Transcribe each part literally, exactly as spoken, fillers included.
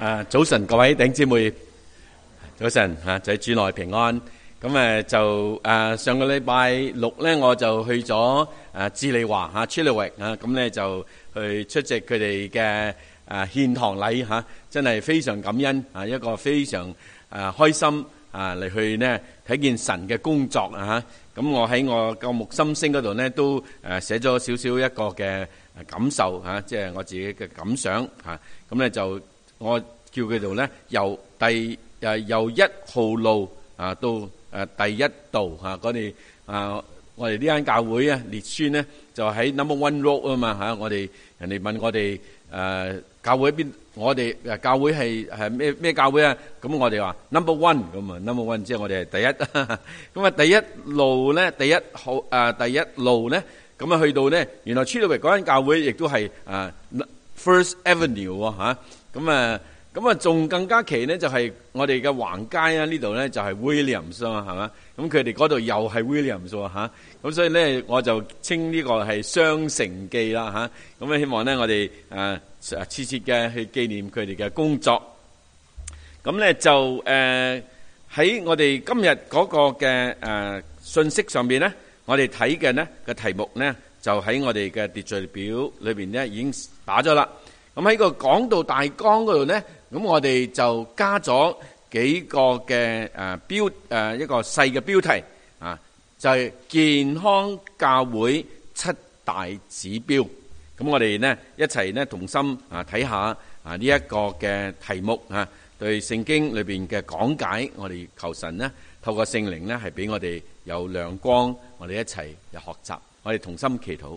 啊，早晨各位弟兄姊妹，早晨吓，在主內平安。咁誒就誒上個禮拜六咧，我就去咗誒智利華吓 Chilliwack 啊，咁咧就去出席佢哋嘅誒獻堂禮吓，真係非常感恩啊，一個非常誒開心啊嚟去呢睇見神嘅工作啊吓。咁我喺我個木心聲嗰度呢，都誒寫咗少少一個嘅感受吓，即係我自己嘅感想吓。咁咧就我叫佢哋咧由第誒由一號路啊到誒第一度嚇，我哋啊我哋呢間教會啊列宣咧就喺 Number One Road 啊嘛嚇，我哋人哋問我哋誒教會喺邊，我哋誒教會係係咩咩教會啊？咁我哋話 Number One 咁啊 Number One 即係我哋係第一。咁啊第一路咧第一號誒第一路咧咁啊去到咧，原來 Chilliwack 嗰間教會亦都係誒 First Avenue 喎嚇。咁啊，咁啊，仲更加奇呢，就係我哋嘅橫街啊，呢度呢就係 Williams 啊嘛，係嘛？咁佢哋嗰度又係 Williams 喎嚇，咁所以呢，我就稱呢個係雙城記啦嚇。咁啊，希望呢，我哋誒誒切切嘅去紀念佢哋嘅工作。咁呢，就誒喺、呃、我哋今日嗰個嘅誒、呃、信息上邊呢，我哋睇嘅呢個題目呢，就喺我哋嘅秩序表裏邊呢已經打咗啦。咁喺個講道大綱嗰度呢，咁我哋就加咗幾個嘅誒標誒一個細嘅標題啊，就係健康教會七大指標。咁我哋呢一齊呢同心啊睇下啊呢一個嘅題目啊，對聖經裏邊嘅講解，我哋求神呢透過聖靈呢係俾我哋有亮光，我哋一齊嚟學習，我哋同心祈禱。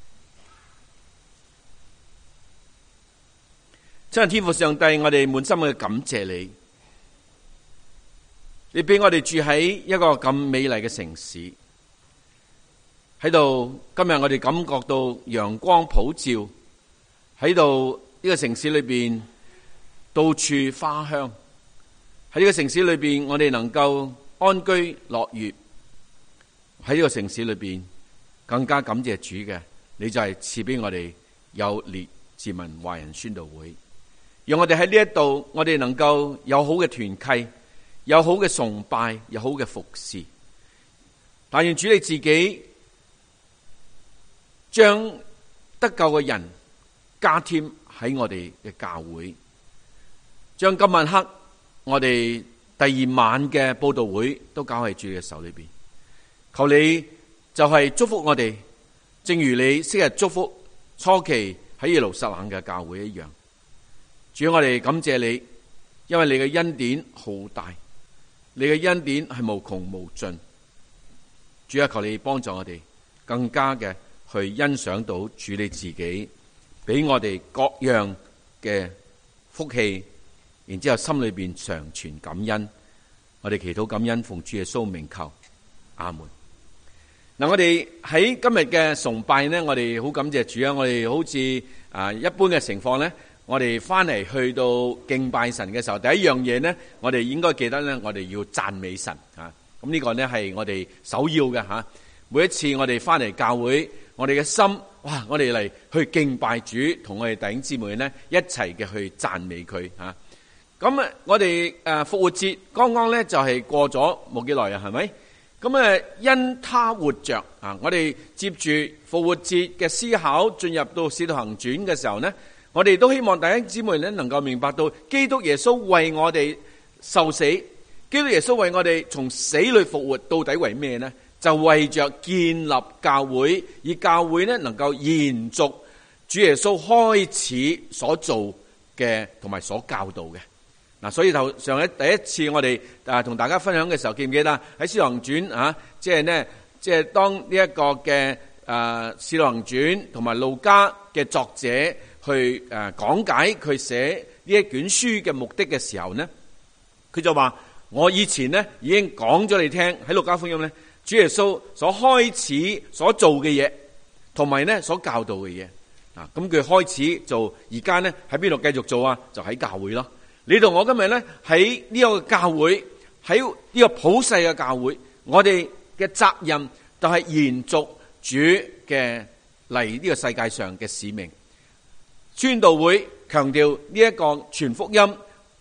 真係天父上帝，我哋滿心嘅感謝你，你俾我哋住喺一個咁美麗嘅城市，喺度今日我哋感覺到陽光普照，喺度呢個城市裏邊到處花香，喺呢個城市裏邊我哋能夠安居樂業，喺呢個城市裏邊更加感謝主嘅，你就係賜俾我哋有列治文華人宣道會。讓我哋喺呢一度，我哋能夠有好嘅團契，有好嘅崇拜，有好嘅服侍。但願主你自己將得救嘅人加添喺我哋嘅教會，將今晚黑我哋第二晚嘅佈道會都交喺主嘅手裏邊。求你就係祝福我哋，正如你昔日祝福初期喺耶路撒冷嘅教會一樣。主，我哋感謝你，因為你嘅恩典好大，你嘅恩典係無窮無盡。主啊，求你幫助我哋更加嘅去欣賞到主你自己俾我哋各樣嘅福氣，然之後心裏邊常存感恩。我哋祈禱感恩，奉主耶穌名求，阿門。嗱，我哋喺今日嘅崇拜呢，我哋好感謝主啊！我哋好似啊一般嘅情況呢。我哋翻嚟去到敬拜神嘅時候，第一樣嘢呢，我哋應該記得呢，我哋要讚美神啊！咁呢個呢係我哋首要嘅吓。每一次我哋翻嚟教會，我哋嘅心，哇！我哋嚟去敬拜主，同我哋弟兄姊妹呢一齊嘅去讚美佢吓。咁啊，我哋誒復活節剛剛呢就係過咗冇幾耐啊，係咪？咁啊，因他活着啊！我哋接住復活節嘅思考，進入到使徒行傳嘅時候呢。我哋都希望弟兄姊妹咧能夠明白到，基督耶穌為我哋受死，基督耶穌為我哋從死裏復活，到底為咩呢？就為着建立教會，以教會呢能夠延續主耶穌開始所做嘅同埋所教導嘅。嗱，所以就上一第一次我哋啊同大家分享嘅時候，記唔記得喺使徒行傳啊？即係呢，即係當呢一個嘅啊使徒行傳同埋路加嘅作者。去誒講解佢寫呢一卷書嘅目的嘅時候呢，佢就話：我以前呢已經講咗你聽喺路加福音呢，主耶穌所開始所做嘅嘢，同埋呢所教導嘅嘢啊。咁佢開始做，而家呢喺邊度繼續做啊？就喺教會咯。你同我今日呢喺呢個教會，喺呢個普世嘅教會，我哋嘅責任就係延續主嘅嚟呢個世界上嘅使命。宣道會強調呢一個傳福音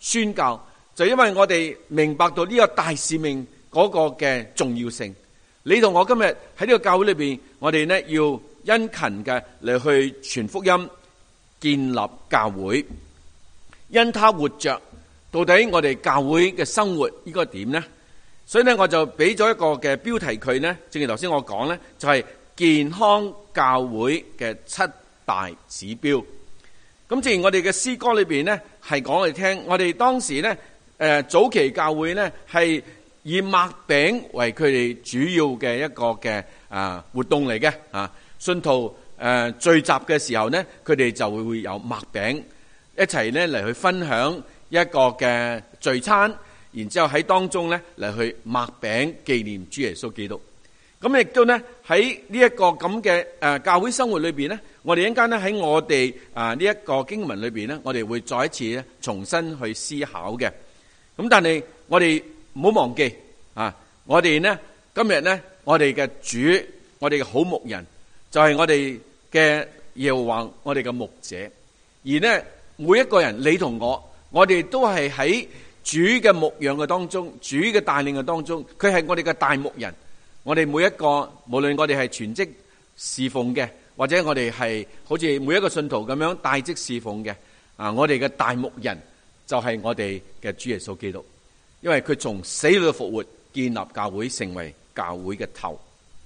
宣教，就因為我哋明白到呢個大使命嗰個嘅重要性。你同我今日喺呢個教會裏邊，我哋呢要殷勤嘅嚟去傳福音、建立教會，因他活着。到底我哋教會嘅生活應該點呢？所以呢，我就俾咗一個嘅標題佢呢，正如頭先我講呢，就係健康教會嘅七大指標。咁正如我哋嘅詩歌裏邊呢，係講我哋聽，我哋當時呢，誒早期教會呢係以擘餅為佢哋主要嘅一個嘅啊活動嚟嘅啊，信徒誒聚集嘅時候呢，佢哋就會會有擘餅一齊呢嚟去分享一個嘅聚餐，然之後喺當中呢嚟去擘餅紀念主耶穌基督。咁亦都呢喺呢一個咁嘅誒教會生活裏邊呢，我哋一陣間呢喺我哋啊呢一個經文裏邊呢，我哋會再一次呢重新去思考嘅。咁但係我哋唔好忘記啊！我哋呢今日呢，我哋嘅主，我哋嘅好牧人，就係我哋嘅耶和華，我哋嘅牧者。而呢每一個人，你同我，我哋都係喺主嘅牧養嘅當中，主嘅帶領嘅當中，佢係我哋嘅大牧人。我哋每一個，無論我哋係全職侍奉嘅，或者我哋係好似每一個信徒咁樣帶職侍奉嘅，啊，我哋嘅大牧人就係我哋嘅主耶穌基督。因為佢從死裏復活，建立教會，成為教會嘅頭。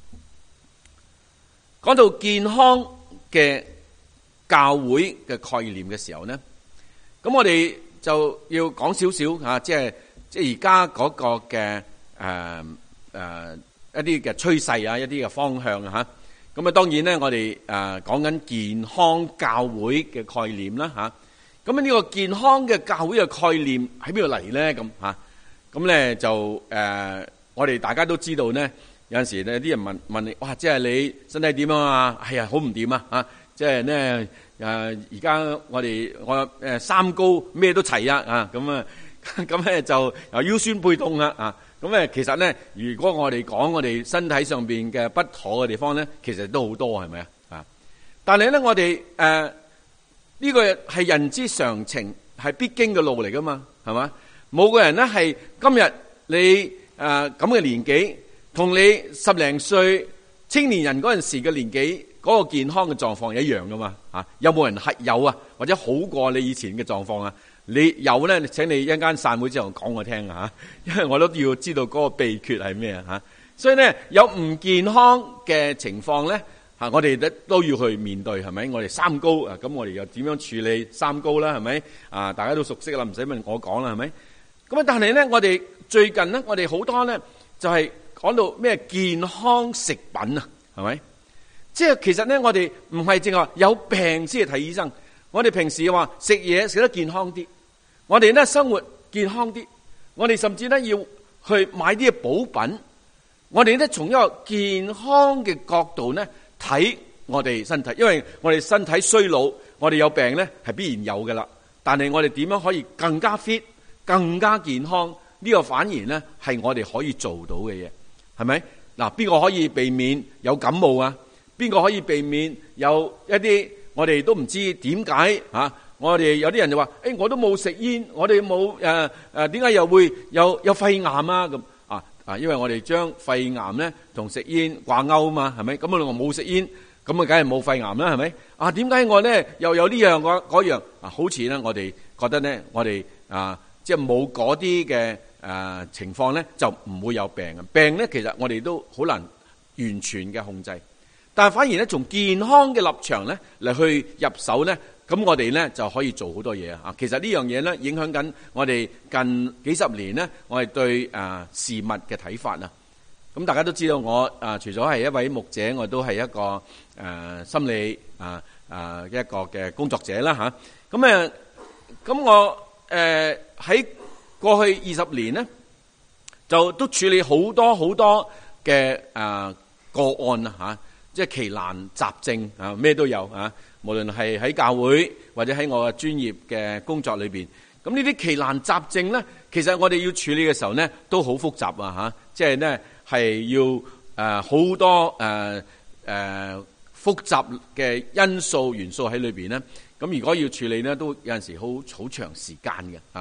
講到健康嘅教會嘅概念嘅時候呢，咁我哋就要講少少吓，即係即係而家嗰個嘅誒誒一啲嘅趨勢啊，一啲嘅方向啊吓。咁啊，當然咧，我哋誒講緊健康教會嘅概念啦吓。咁啊，呢個健康嘅教會嘅概念喺邊度嚟咧？咁吓。咁咧就誒、呃，我哋大家都知道咧，有陣時咧啲人問問你，哇，即係你身體點啊？係啊，好唔掂啊？啊，即係咧誒，而家我哋我誒三高咩都齊啊！啊，咁啊，咁咧就又腰酸背痛啊！啊，咁咧其實咧，如果我哋講我哋身體上邊嘅不妥嘅地方咧，其實都好多，係咪啊？啊，但係咧，我哋誒呢個係人之常情，係必經嘅路嚟噶嘛，係嘛？冇個人咧係今日你誒咁嘅年紀，同你十零歲青年人嗰陣時嘅年紀嗰個健康嘅狀況一樣噶嘛？啊，有冇人係有啊？或者好過你以前嘅狀況啊？你有咧，請你一陣間散會之後講我聽啊，因為我都要知道嗰個秘訣係咩啊吓。所以咧，有唔健康嘅情況咧，吓我哋都都要去面對，係咪？我哋三高啊，咁我哋又點樣處理三高啦？係咪啊？大家都熟悉啦，唔使問我講啦，係咪？咁啊！但係咧，我哋最近咧，我哋好多咧，就係講到咩健康食品啊，係咪？即係其實咧，我哋唔係淨係話有病先去睇醫生。我哋平時話食嘢食得健康啲，我哋咧生活健康啲，我哋甚至咧要去買啲補品。我哋咧從一個健康嘅角度咧睇我哋身體，因為我哋身體衰老，我哋有病咧係必然有噶啦。但係我哋點樣可以更加 fit？更加健康呢個反而呢係我哋可以做到嘅嘢，係咪？嗱，邊個可以避免有感冒啊？邊個可以避免有一啲我哋都唔知點解啊？我哋有啲人就話：誒，我都冇食煙，我哋冇誒誒，點解又會有有肺癌啊？咁啊啊，因為我哋將肺癌呢同食煙掛鈎啊嘛，係咪？咁啊，我冇食煙，咁啊，梗係冇肺癌啦，係咪？啊，點解我呢又有呢樣嗰嗰樣啊？好似呢，我哋覺得呢，我哋啊。即係冇嗰啲嘅誒情況咧，就唔會有病嘅。病咧，其實我哋都好難完全嘅控制。但係反而咧，從健康嘅立場咧嚟去入手咧，咁我哋咧就可以做好多嘢啊！其實呢樣嘢咧，影響緊我哋近幾十年咧，我哋對誒、呃、事物嘅睇法啊。咁大家都知道我啊、呃，除咗係一位牧者，我都係一個誒、呃、心理啊啊、呃呃、一個嘅工作者啦吓。咁誒，咁、呃、我。誒喺、呃、過去二十年呢，就都處理好多好多嘅誒、呃、個案啊嚇，即係奇難雜症啊，咩都有啊。無論係喺教會或者喺我嘅專業嘅工作裏邊，咁呢啲奇難雜症咧，其實我哋要處理嘅時候咧，都好複雜啊嚇，即係咧係要誒好、呃、多誒誒、呃呃、複雜嘅因素元素喺裏邊咧。咁如果要處理呢，都有陣時好好長時間嘅啊！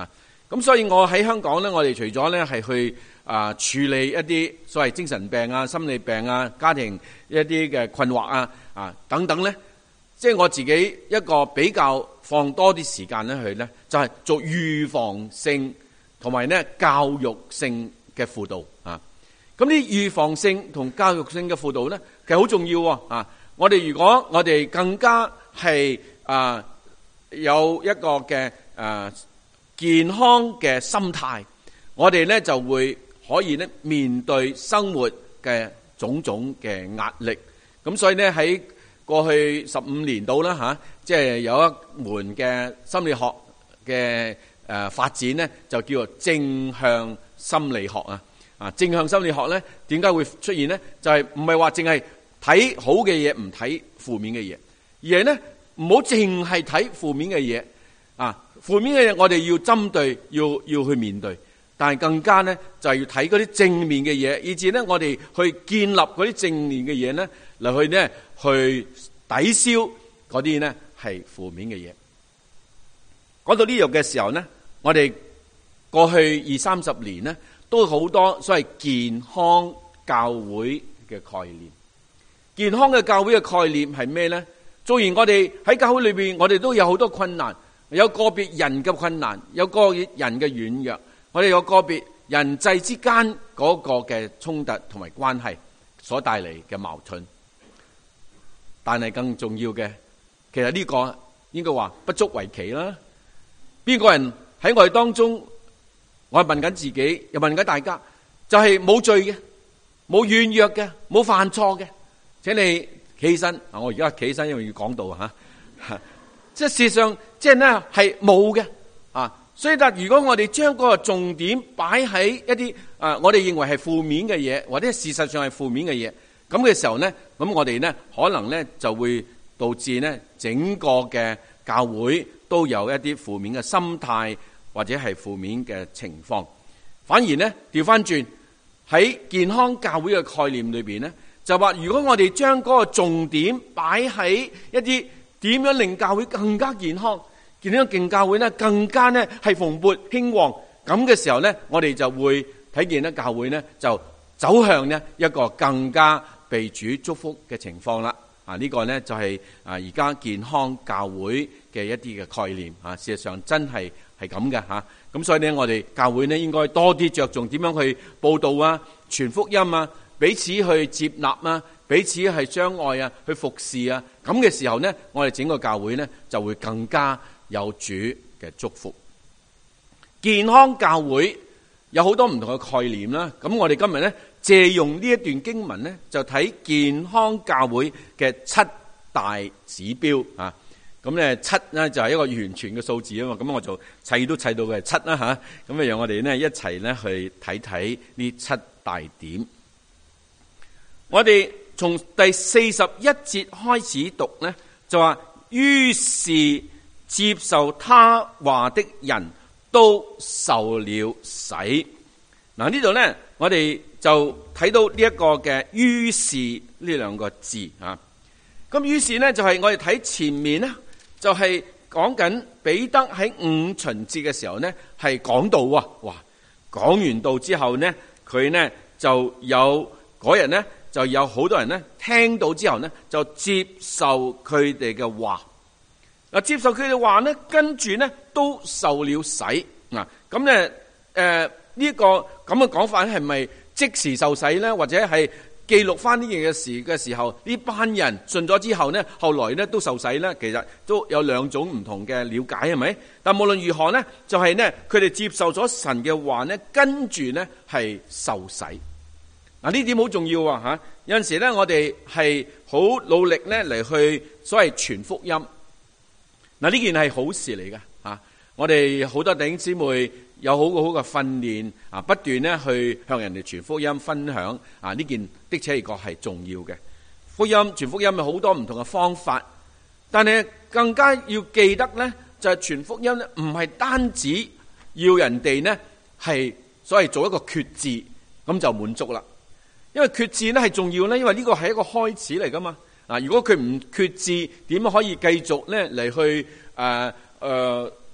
咁所以我喺香港咧，我哋除咗咧係去啊處理一啲所謂精神病啊、心理病啊、家庭一啲嘅困惑啊啊等等咧，即係我自己一個比較放多啲時間咧去咧，就係做預防性同埋咧教育性嘅輔導啊。咁啲預防性同教育性嘅輔導咧，其實好重要喎啊！我哋如果我哋更加係啊有一個嘅啊健康嘅心態，我哋咧就會可以咧面對生活嘅種種嘅壓力。咁所以咧喺過去十五年度啦嚇，即係有一門嘅心理學嘅誒發展咧，就叫做正向心理學啊！啊，正向心理學咧點解會出現咧？就係唔係話淨係睇好嘅嘢，唔睇負面嘅嘢，而係咧唔好淨係睇負面嘅嘢啊！負面嘅嘢我哋要針對，要要去面對，但係更加咧就係要睇嗰啲正面嘅嘢，以至咧我哋去建立嗰啲正面嘅嘢咧嚟去咧去抵消嗰啲咧係負面嘅嘢。講到呢度嘅時候咧，我哋過去二三十年咧都好多所謂健康教會嘅概念。健康嘅教會嘅概念係咩咧？縱然我哋喺教會裏邊，我哋都有好多困難，有個別人嘅困難，有個別人嘅軟弱，我哋有個別人際之間嗰個嘅衝突同埋關係所帶嚟嘅矛盾。但係更重要嘅，其實呢個應該話不足為奇啦。邊個人喺我哋當中，我係問緊自己，又問緊大家，就係冇罪嘅，冇軟弱嘅，冇犯錯嘅。請你企起身，我而家企起身，因為要講道吓。即係事實上，即係咧係冇嘅啊。所以但如果我哋將嗰個重點擺喺一啲啊，我哋認為係負面嘅嘢，或者事實上係負面嘅嘢，咁嘅時候咧，咁我哋咧可能咧就會導致咧整個嘅教會都有一啲負面嘅心態，或者係負面嘅情況。反而咧調翻轉喺健康教會嘅概念裏邊咧，就話如果我哋將嗰個重點擺喺一啲點樣令教會更加健康，點樣令教會咧更加咧係蓬勃興旺，咁嘅時候咧，我哋就會睇見咧教會咧就走向呢一個更加被主祝福嘅情況啦。啊，呢個咧就係啊而家健康教會嘅一啲嘅概念啊，事實上真係係咁嘅吓。咁所以咧，我哋教會咧應該多啲着重點樣去佈道啊、傳福音啊、彼此去接納啊、彼此係相愛啊、去服侍啊。咁嘅時候咧，我哋整個教會咧就會更加有主嘅祝福。健康教會有好多唔同嘅概念啦。咁我哋今日咧借用呢一段經文咧，就睇健康教會嘅七大指標啊。咁咧七咧就係一個完全嘅數字啊嘛。咁我就砌都砌到嘅係七啦吓。咁啊，讓我哋咧一齊咧去睇睇呢七大點。我哋從第四十一節開始讀咧，就話於是接受他話的人都受了洗。嗱，呢度咧，我哋就睇到呢一個嘅於是呢兩個字啊。咁於是咧就係我哋睇前面咧，就係講緊彼得喺五旬節嘅時候咧係講道啊。哇！講完道之後咧，佢咧就有嗰日咧就有好多人咧聽到之後咧就接受佢哋嘅話。嗱，接受佢哋話咧，跟住咧都受了洗。嗱，咁咧誒呢一個咁嘅講法咧，係咪即時受洗咧？或者係記錄翻呢件嘅事嘅時候，呢班人信咗之後咧，後來咧都受洗咧？其實都有兩種唔同嘅了解，係咪？但無論如何咧，就係咧佢哋接受咗神嘅話咧，跟住咧係受洗。嗱，呢點好重要啊！吓，有陣時咧，我哋係好努力咧嚟去所謂傳福音。嗱，呢件係好事嚟㗎吓，我哋好多弟兄姊妹有好好嘅訓練啊，不斷咧去向人哋傳福音分享啊，呢件的確係重要嘅。福音傳福音有好多唔同嘅方法，但係更加要記得咧，就係傳福音咧，唔係單止要人哋咧係所謂做一個決志咁就滿足啦。因為決志咧係重要咧，因為呢個係一個開始嚟噶嘛。嗱，如果佢唔決志，點可以繼續咧嚟去誒誒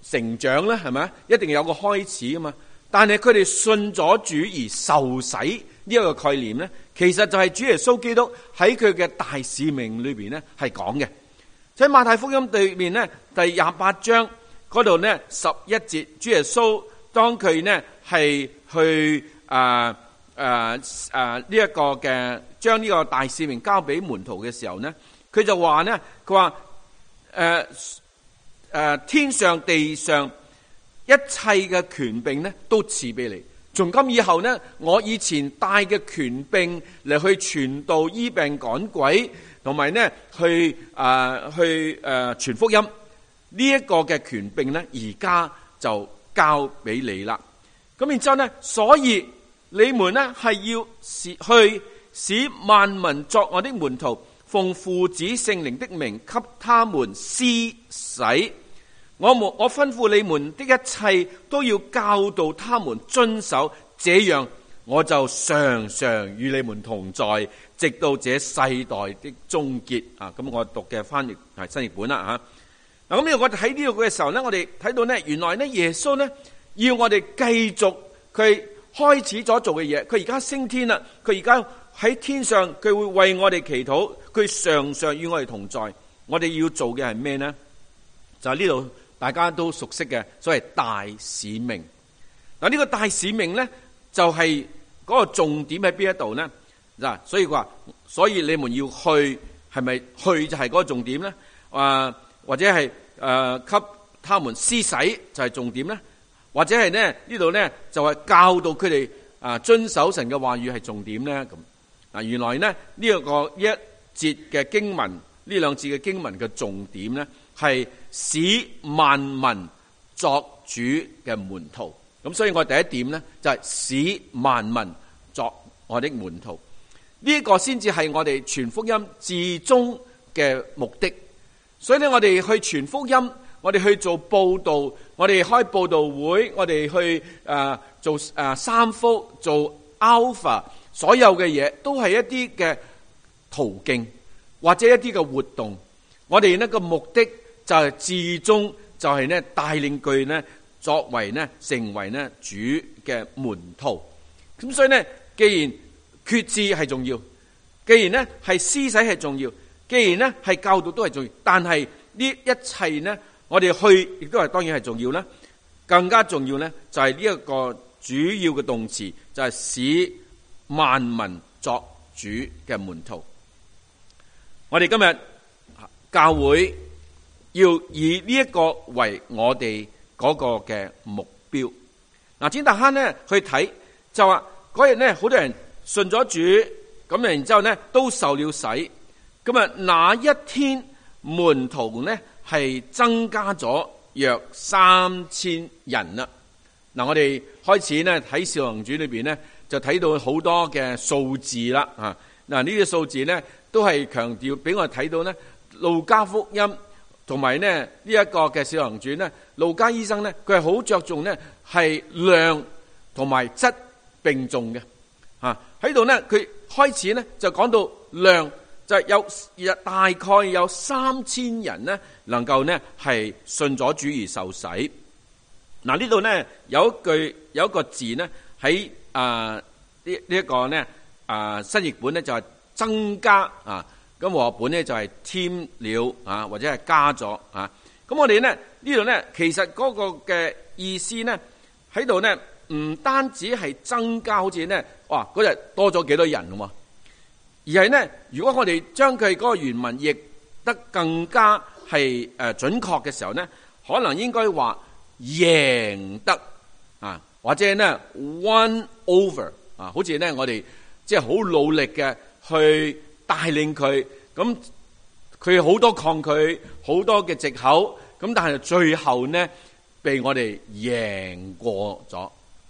成長咧，係咪？一定有個開始啊嘛。但係佢哋信咗主而受洗呢一個概念咧，其實就係主耶穌基督喺佢嘅大使命裏邊咧係講嘅。喺馬太福音裏面咧第廿八章嗰度咧十一節，主耶穌當佢呢係去啊啊啊呢一個嘅將呢個大使命交俾門徒嘅時候呢，佢就話呢，佢話誒誒天上地上一切嘅權柄呢都賜俾你。從今以後呢，我以前帶嘅權柄嚟去傳道、醫病、趕鬼，同埋呢去啊、呃、去誒傳、呃、福音呢一個嘅權柄呢，而家就交俾你啦。咁然之後呢，所以你們呢係要去使萬民作我的門徒，奉父子聖靈的名給他們施洗。我們我吩咐你們的一切都要教導他們遵守，這樣我就常常與你們同在，直到這世代的終結。啊，咁我讀嘅翻譯係新譯本啦吓。嗱，咁呢個我哋喺呢度嘅時候呢，我哋睇到呢，原來呢耶穌呢要我哋繼續佢開始咗做嘅嘢。佢而家升天啦，佢而家喺天上，佢會為我哋祈禱，佢常常與我哋同在。我哋要做嘅係咩呢？就係呢度大家都熟悉嘅所謂大使命。嗱，呢個大使命呢，就係嗰個重點喺邊一度呢？嗱，所以話，所以你們要去，係咪去就係嗰個重點呢？啊，或者係誒給他們施洗就係重點呢？或者係呢呢度呢就係教導佢哋啊遵守神嘅話語係重點呢？咁啊，原來呢呢一個一節嘅經文，呢兩節嘅經文嘅重點呢，係使萬民作主嘅門徒。咁所以我第一點呢，就係使萬民作我的門徒，呢個先至係我哋傳福音至終嘅目的。所以呢，我哋去傳福音，我哋去做佈道，我哋開佈道會，我哋去誒、呃、做誒、呃、三福，做 Alpha， 所有嘅嘢都係一啲嘅途徑或者一啲嘅活動。我哋呢個目的就係至終就係呢帶領佢呢作為呢成為呢主嘅門徒。咁所以呢，既然決志係重要，既然呢係施洗係重要，既然呢係教導都係重要，但係呢一切呢，我哋去亦都係當然係重要啦。更加重要呢，就係呢一個主要嘅動詞，就係使萬民作主嘅門徒。我哋今日教會要以呢一個為我哋嗰個嘅目標。嗱，展大坑呢去睇就話嗰日呢，好多人信咗主，咁然之後呢都受了洗。咁啊，那一天門徒呢係增加咗約三千人啦。嗱，我哋開始呢喺《使徒行傳》裏邊呢，就睇到好多嘅數字啦。啊，嗱呢啲數字呢都係強調俾我哋睇到呢，路加福音同埋呢呢一個嘅《使徒行傳》呢，路加醫生呢佢係好着重呢係量同埋質並重嘅。啊，喺度呢佢開始呢就講到量，就係有大概有三千人呢能夠呢係信咗主而受洗。嗱，呢度呢有一句有一個字呢喺啊呢呢一個呢啊新譯本呢就係增加啊，咁和合本呢就係添了啊，或者係加咗啊。咁我哋呢呢度呢其實嗰個嘅意思呢喺度呢唔單止係增加，好似呢哇嗰日多咗幾多人喎，而係呢如果我哋將佢嗰個原文譯得更加係誒準確嘅時候呢，可能應該話贏得啊，或者呢 won over 啊，好似呢我哋即係好努力嘅去帶領佢，咁佢好多抗拒，好多嘅藉口，咁但係最後呢被我哋贏過咗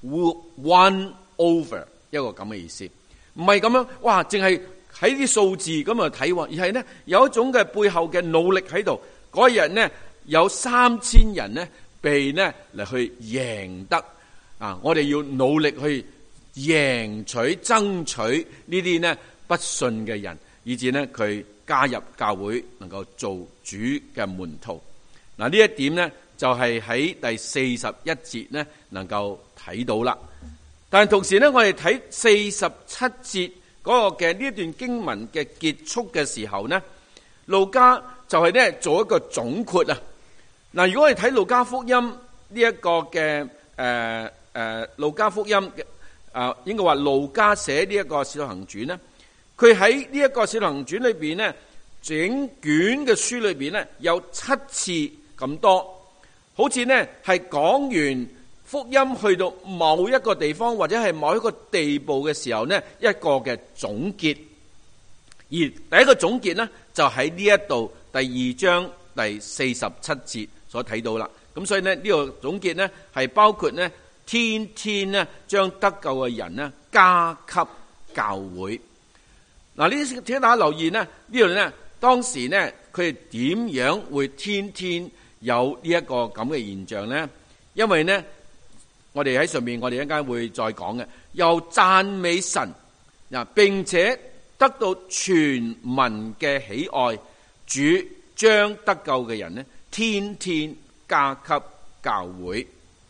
won over， 一個咁嘅意思。唔係咁樣，哇！淨係喺啲數字咁啊睇，而係呢有一種嘅背後嘅努力喺度。嗰日呢有三千人呢被呢嚟去贏得啊！我哋要努力去贏取、爭取呢啲呢不信嘅人，以至呢佢加入教會，能夠做主嘅門徒。嗱，呢一點呢就就係喺第四十一節呢能夠睇到啦。但同時呢，我哋睇四十七節嗰個嘅呢一段經文嘅結束嘅時候呢，路加就係呢做一個總括啊。嗱，如果我哋睇路加福音呢一個嘅誒誒路加福音嘅啊，應該話路加寫呢一個使徒行傳呢，佢喺呢一個使徒行傳裏邊呢，整卷嘅書裏邊呢，有七次咁多，好似呢係講完福音去到某一個地方或者係某一個地步嘅時候呢，一個嘅總結。而第一個總結呢，就喺呢一度第二章第四十七節所睇到啦。咁所以呢，呢個總結呢，係包括呢天天呢將得救嘅人呢加給教會。嗱，呢啲請大家留意呢，呢度呢當時呢佢哋點樣會天天有呢一個咁嘅現象呢？因為呢，我哋喺上面我哋一陣間會再講嘅，又讚美神嗱，並且得到全民嘅喜愛，主將得救嘅人呢天天加給教會。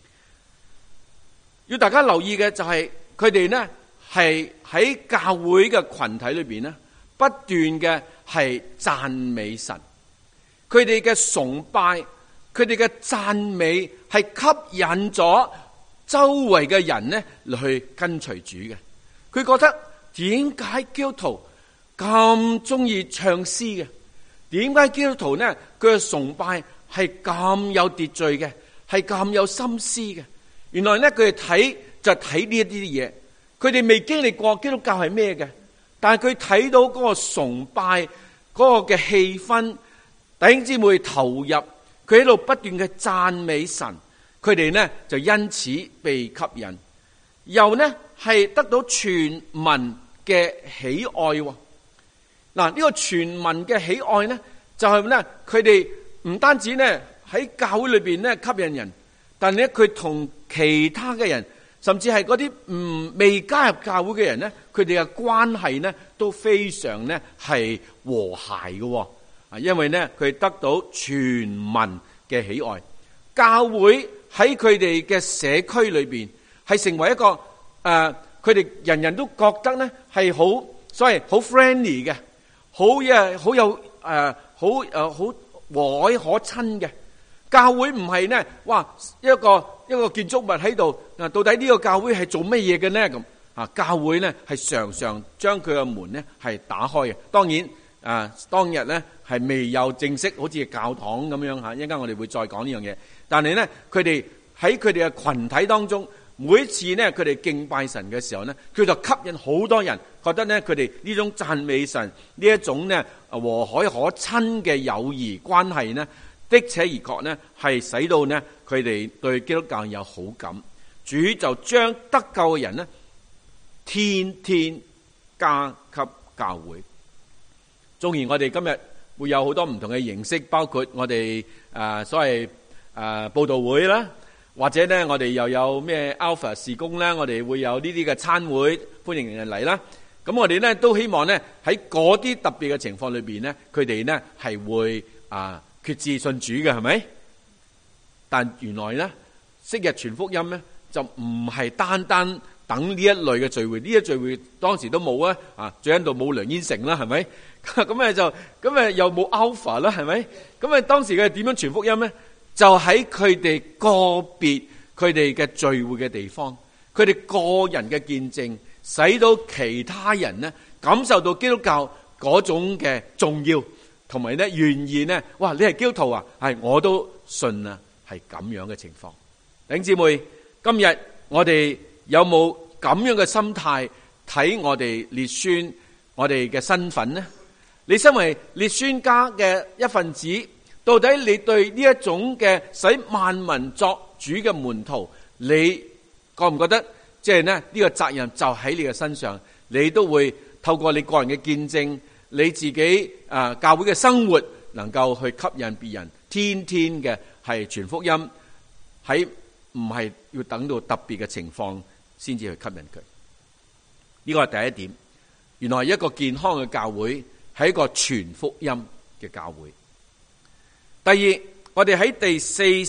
要大家留意嘅就係佢哋呢係喺教會嘅群體裏邊呢，不斷嘅係讚美神，佢哋嘅崇拜，佢哋嘅讚美係吸引咗周圍嘅人呢去跟隨主嘅。佢覺得點解基督徒咁中意唱詩嘅？點解基督徒呢佢嘅崇拜係咁有秩序嘅，係咁有心思嘅？原來呢佢哋睇就睇呢一啲嘢，佢哋未經歷過基督教係咩嘅，但係佢睇到嗰個崇拜嗰個嘅氣氛，弟兄姊妹投入，佢喺度不斷嘅讚美神，佢哋呢就因此被吸引，又呢係得到全民嘅喜愛。嗱，呢個全民嘅喜愛呢，就係呢佢哋唔單止呢喺教會裏邊呢吸引人，但係呢佢同其他嘅人，甚至係嗰啲唔未加入教會嘅人呢，佢哋嘅關係呢都非常呢係和諧嘅。啊，因為呢佢得到全民嘅喜愛，教會喺佢哋嘅社區裏邊係成為一個誒，佢哋人人都覺得呢係好，所謂好 friendly 嘅，好嘢，好有誒，好誒，好和藹可親嘅。教會唔係呢，哇，一個一個建築物喺度，嗱，到底呢個教會係做乜嘢嘅呢？咁啊，教會呢係常常將佢嘅門呢係打開嘅。當然啊，當日呢係未有正式好似教堂咁樣吓，一陣間我哋會再講呢樣嘢。但係呢，佢哋喺佢哋嘅群體當中，每次呢佢哋敬拜神嘅時候呢，佢就吸引好多人，覺得呢佢哋呢種讚美神呢一種呢和藹可親嘅友誼關係呢，的且而確呢係使到呢佢哋對基督教有好感。主就將得救嘅人呢天天加給教會。縱然我哋今日會有好多唔同嘅形式，包括我哋誒、呃、所謂誒佈道會啦，或者呢我哋又有咩 Alpha 事工啦，我哋會有呢啲嘅餐會，歡迎人嚟啦。咁我哋呢都希望呢喺嗰啲特別嘅情況裏邊呢，佢哋呢係會啊、呃、決志信主嘅，係咪？但原來呢昔日傳福音呢就唔係單單等呢一類嘅聚會，呢一聚會當時都冇啊，啊最緊度冇梁燕成啦，係咪？咁咪就咁咪又冇 Alpha 啦，係咪？咁咪當時佢點樣傳福音呢？就喺佢哋個別佢哋嘅聚會嘅地方，佢哋個人嘅見證，使到其他人呢感受到基督教嗰種嘅重要，同埋呢願意呢，哇！你係基督徒啊，係我都信啊，係咁樣嘅情況。弟兄姊妹，今日我哋有冇咁樣嘅心態睇我哋列宣我哋嘅身份呢？你身為列宣家嘅一份子，到底你對呢一種嘅使萬民作主嘅門徒，你覺唔覺得即係呢呢個責任就喺你嘅身上？你都會透過你個人嘅見證，你自己啊教會嘅生活，能夠去吸引別人，天天嘅係傳福音，喺唔係要等到特別嘅情況先至去吸引佢。呢個係第一點。原來一個健康嘅教會係一個傳福音嘅教會。第二，我哋喺第四十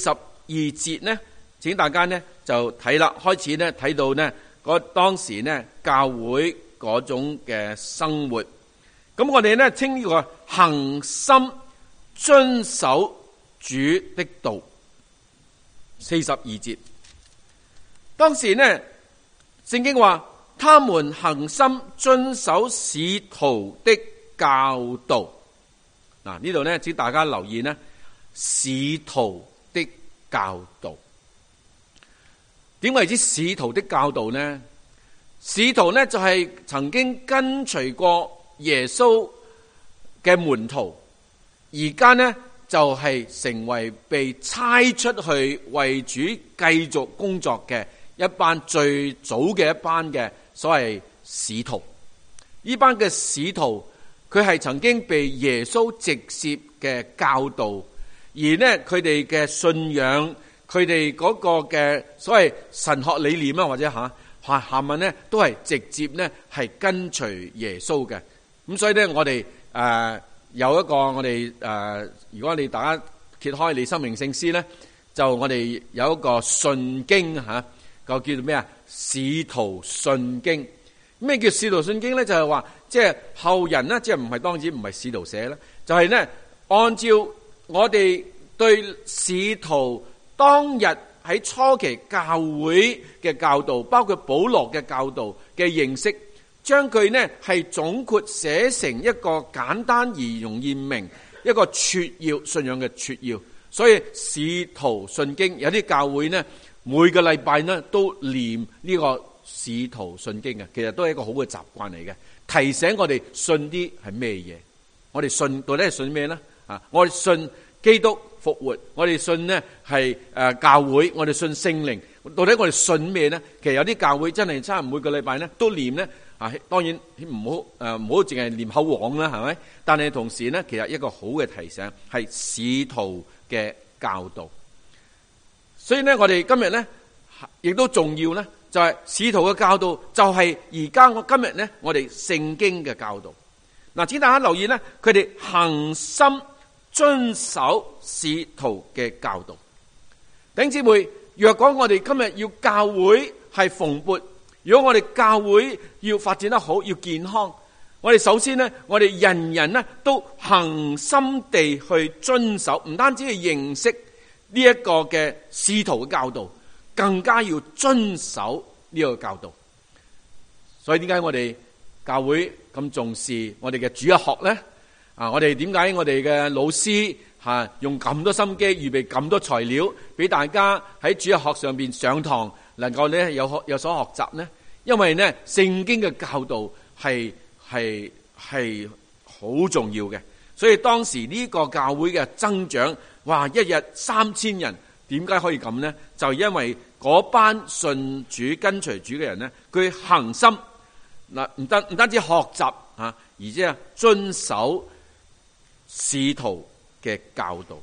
節呢，請大家呢就睇啦，開始呢睇到呢嗰當時呢教會嗰種嘅生活。咁我哋呢稱呢個恒心遵守主的道。四十二節，當時呢聖經話，他們恒心遵守使徒的教導。嗱，呢度呢請大家留意呢，使徒的教導。點為之使徒的教導呢？使徒呢就係曾經跟隨過耶穌嘅門徒，而家呢就係成為被差出去為主繼續工作嘅一班最早嘅一班嘅所謂使徒。呢班嘅使徒，佢係曾經被耶穌直接嘅教導，而呢佢哋嘅信仰，佢哋嗰個嘅所謂神學理念啊，或者吓下下文呢都係直接呢係跟隨耶穌嘅。咁所以呢，我哋誒、呃、有一個我哋誒、呃，如果你大家揭開你生命聖詩呢，就我哋有一個信經吓，就叫做咩啊？使徒信經。咩叫使徒信經呢？就係話即係後人呢，即係唔係當然唔係使徒寫呢，就係呢按照我哋對使徒當日喺初期教會嘅教導，包括保羅嘅教導嘅認識，將佢呢係總括寫成一個簡單而容易明一個撮要，信仰嘅撮要。所以使徒信經有啲教會呢，每個禮拜呢都念呢個使徒信經嘅，其實都係一個好嘅習慣嚟嘅，提醒我哋信啲係咩嘢。我哋信到底係信咩呢？啊，我哋信基督復活，我哋信呢係誒教會，我哋信聖靈。到底我哋信咩呢？其實有啲教會真係差唔多每個禮拜呢都念呢。啊，當然唔好誒，唔好淨係念口簧啦，係咪？但係同時呢，其實一個好嘅提醒係使徒嘅教導。所以呢，我哋今日呢亦都重要呢，就係使徒嘅教導，就係而家我今日呢，我哋聖經嘅教導。嗱，請大家留意呢，佢哋恒心遵守使徒嘅教導。弟兄姊妹，若果我哋今日要教會係蓬勃，如果我哋教會要發展得好，要健康，我哋首先呢，我哋人人呢都恒心地去遵守，唔單止去認識呢一個嘅使徒嘅教導，更加要遵守呢個教導。所以點解我哋教會咁重視我哋嘅主日學呢？啊，我哋點解我哋嘅老師吓、啊、用咁多心機預備咁多材料俾大家喺主日學上邊上堂，能夠咧有學有所學習呢？因為呢聖經嘅教導係係係好重要嘅。所以當時呢個教會嘅增長，哇，一日三千人，點解可以咁呢？就因為嗰班信主跟隨主嘅人呢，佢恒心嗱，唔單唔單止學習啊，而且係遵守使徒嘅教導。